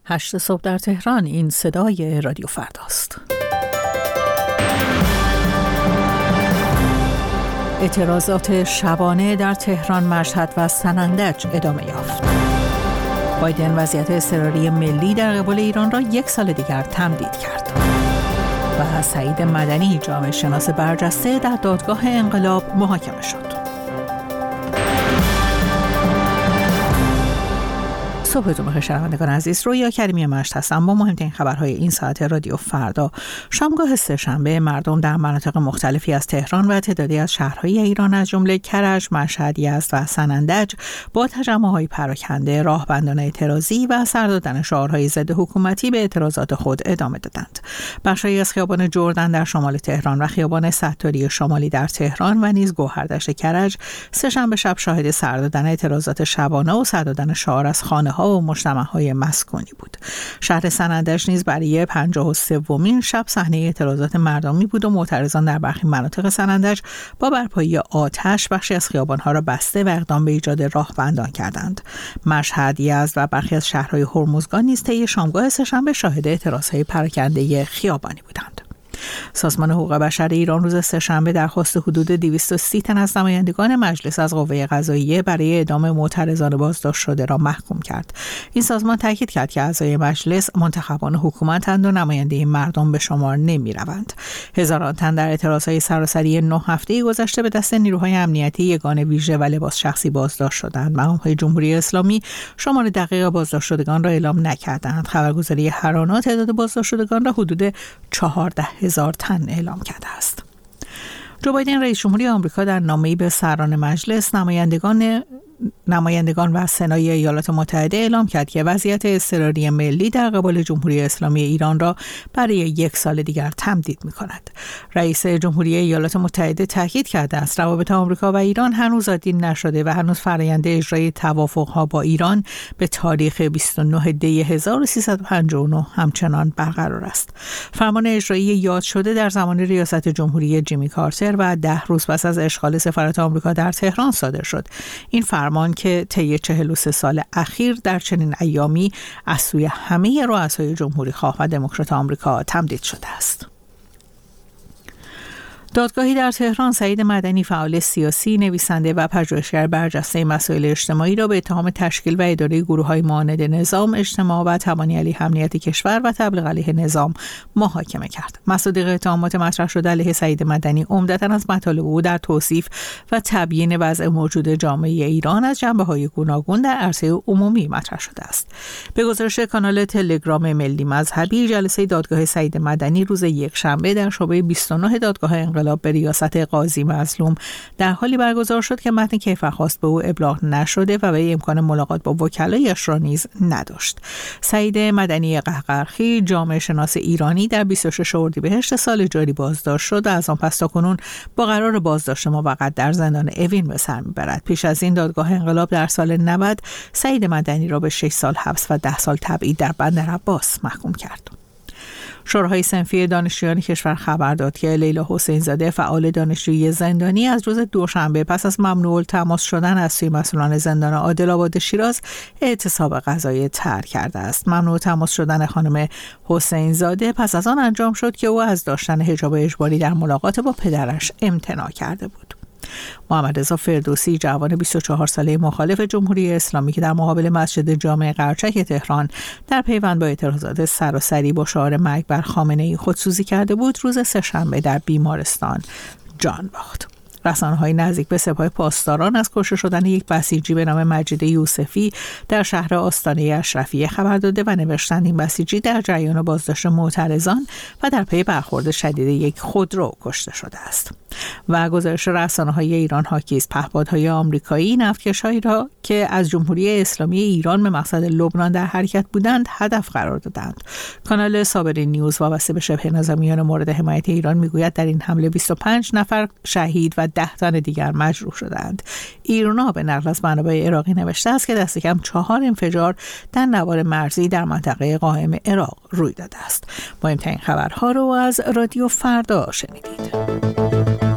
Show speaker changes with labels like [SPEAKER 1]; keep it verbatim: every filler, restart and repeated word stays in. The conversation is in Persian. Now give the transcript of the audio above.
[SPEAKER 1] هشت صبح در تهران. این صدای رادیو فرداست. اعتراضات شبانه در تهران، مشهد و سنندج ادامه یافت. بایدن وضعیت اضطراری ملی در قبال ایران را یک سال دیگر تمدید کرد. و سعید مدنی، جامعه شناس برجسته، در دادگاه انقلاب محاکمه شد. صبحتون بخیر شنوندگان عزیز. رویا کریمی مشت هستم با مهمترین خبرهای این ساعت رادیو فردا. شامگاه سه‌شنبه مردم در مناطق مختلفی از تهران و تعدادی از شهرهای ایران از جمله کرج، مشهد، یزد و سنندج با تجمع‌های پراکنده، راهبندان اعتراضی و سر دادن شعارهای ضد حکومتی به اعتراضات خود ادامه دادند. بخشی از خیابان جردن در شمال تهران و خیابان ستاری شمالی در تهران و نیز گوهردشت کرج سه‌شنبه شب شاهد سر دادن اعتراضات شبانه و سر دادن شعار از خانه‌ها و مجتمع‌های مسکونی بود. شهر سنندج نیز برای پنجاه و سومین شب صحنه اعتراضات مردمی بود و معترضان در برخی مناطق سنندج با برپایی آتش بخشی از خیابان‌ها را بسته و اقدام به ایجاد راهبندان کردند. مشهد، یزد و برخی از شهرهای هرمزگان نیز طی شامگاه سه‌شنبه شاهد اعتراضهای پراکنده خیابانی بودند. سازمان حقوق بشر ایران روز سه‌شنبه درخواست حدود دویست و سی تن از نمایندگان مجلس از قوه قضاییه برای اعدام معترضان بازداشت شده را محکوم کرد. این سازمان تاکید کرد که اعضای مجلس منتخبان حکومت‌اند و نماینده مردم به شمار نمی‌روند. هزاران تن در اعتراضهای سراسری نه هفته گذشته به دست نیروهای امنیتی یگان ویژه و لباس شخصی بازداشت شدند. مقام‌های جمهوری اسلامی شمار دقیق بازداشت شدگان را اعلام نکردند. خبرگزاری هرانا تعداد بازداشت شدگان را حدود چهارده هزار تن اعلام کرده است. جو بایدن رئیس جمهوری آمریکا در نامه‌ای به سران مجلس، نمایندگان نمایندگان و سنای ایالات متحده اعلام کرد که وضعیت اضطراری ملی در قبال جمهوری اسلامی ایران را برای یک سال دیگر تمدید می‌کند. رئیس جمهوری ایالات متحده تاکید کرده است روابط آمریکا و ایران هنوز عادی نشده و هنوز فرآیند اجرای توافق‌ها با ایران به تاریخ بیست و نه دی هزار و سیصد و پنجاه و نه همچنان برقرار است. فرمان اجرایی یاد شده در زمان ریاست جمهوری جیمی کارتر و ده روز پس از اشغال سفارت آمریکا در تهران صادر شد. این فرمان که طی چهل و سه سال اخیر در چنین ایامی از سوی همه رؤسای جمهوری خواه و دموکرات آمریکا تمدید شده است. دادگاهی در تهران سعید مدنی، فعال سیاسی، نویسنده و پژوهشگر برجسته مسائل اجتماعی را به اتهام تشکیل و اداره گروه‌های معاند نظام، اجتماع و تبانی علیه امنیت کشور و تبلیغ علیه نظام محاکمه کرد. مصادیق اتهامات مطرح شده علیه سعید مدنی عمدتاً از مطالب او در توصیف و تبیین وضع موجود جامعه ایران از جنبه‌های گوناگون در عرصه عمومی مطرح شده است. به گزارش کانال تلگرام ملی مذهبی، جلسه دادگاه سعید مدنی روز یکشنبه در شعبه بیست و نه دادگاه انقلاب به ریاست قاضی مظلوم در حالی برگزار شد که متن کیفرخواست به او ابلاغ نشده و به امکان ملاقات با وکلایش را نیز نداشت. سعید مدنی قهقرخی، جامعه شناس ایرانی، در بیست و شش اردیبهشت سال جاری بازداشت شد و از آن پس تاکنون با قرار بازداشت موقت در زندان اوین به سر میبرد. پیش از این دادگاه انقلاب در سال نود سعید مدنی را به شش سال حبس و ده سال تبعید در بندر عباس محکوم کرد. شورای صنفی دانشجویان کشور خبر داد که لیلا حسین زاده، فعال دانشجویی زندانی، از روز دوشنبه پس از ممنوع تماس شدن از سوی مسئولان زندان عادل‌آباد شیراز اعتصاب غذایی طرح کرده است. ممنوع تماس شدن خانم حسین زاده پس از آن انجام شد که او از داشتن حجاب اجباری در ملاقات با پدرش امتناع کرده بود. محمد رضا فردوسی، جوان بیست و چهار ساله مخالف جمهوری اسلامی که در مقابل مسجد جامع قرچک تهران در پیوند با اعتراضات سراسری با شعار مرگ بر خامنه‌ای خودسوزی کرده بود، روز سه‌شنبه در بیمارستان جان باخت. رسانه‌های نزدیک به سپاه پاسداران از کشته شدن یک بسیجی به نام مجید یوسفی در شهر آستانه اشرفیه خبر داده و نوشتند این بسیجی در جریان بازداشت معترضان و در پی برخورد شدید یک خودرو کشته شده است. و گزارش رسانه‌های ایران حاکی از پهپادهای آمریکایی نفتکش‌هایی را که از جمهوری اسلامی ایران به مقصد لبنان در حرکت بودند هدف قرار دادند. کانال صابرین نیوز وابسته به شبه نظامیان مورد حمایت ایران میگوید در این حمله بیست و پنج نفر شهید و ده تن دیگر مجروح شدند. ایرنا به نقل از منابع عراقی نوشته است که دست کم چهار انفجار در نوار مرزی در منطقه قائم عراق روی داده است. مهمترین خبرها رو از رادیو فردا شنیدید.